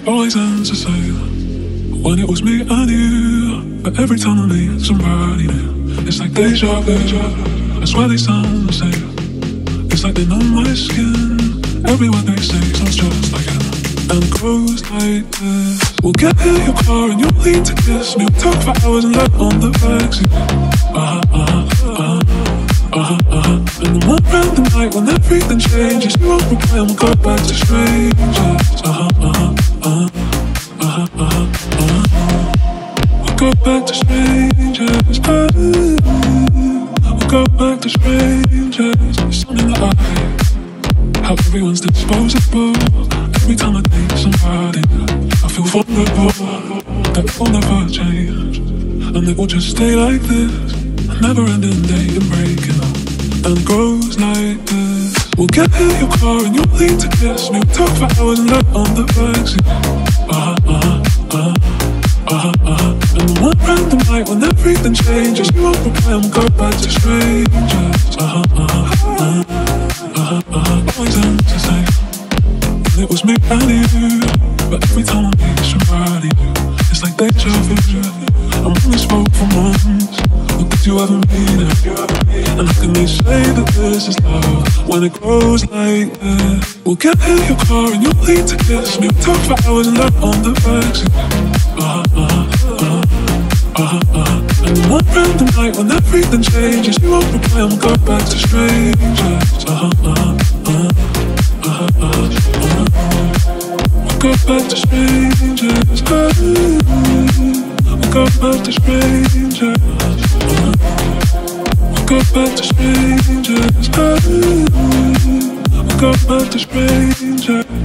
always ends the same. When it was me and you, but every time I meet somebody new, it's like deja vu. I swear they sound the same. It's like they know my skin. Every word they say sounds just like him. And it goes like this. We'll get in your car and you'll lead to kiss me. We'll talk for hours and let on the backseat. And then one random night when everything changes, you won't reply and we'll go back to strangers. We'll go back to strangers. We'll go back to strangers. It's something that I hate. How everyone's disposable. Every time I think somebody, I feel vulnerable. That will never change, and it will just stay like this. A never-ending day and breaking up, and it goes like this. We'll get in your car and you'll lead to kiss me. We'll talk for hours and let on the backseat. And then one random night when everything changes, you won't reply and we'll go back to strangers. Always ends the same. It was me and you, but every time I meet somebody new, it's like deja vu. I'm only spoke for months, but did you ever mean it? And how can they say that this is love when it goes like this? We'll get in your car and you'll lead to kiss me. We'll talk for hours and let on the backseat. And then one random night when everything changes, you won't reply and we'll go back to strangers. We'll go back to strangers. We'll go back to strangers. We'll go back to strangers. We'll go back to strangers.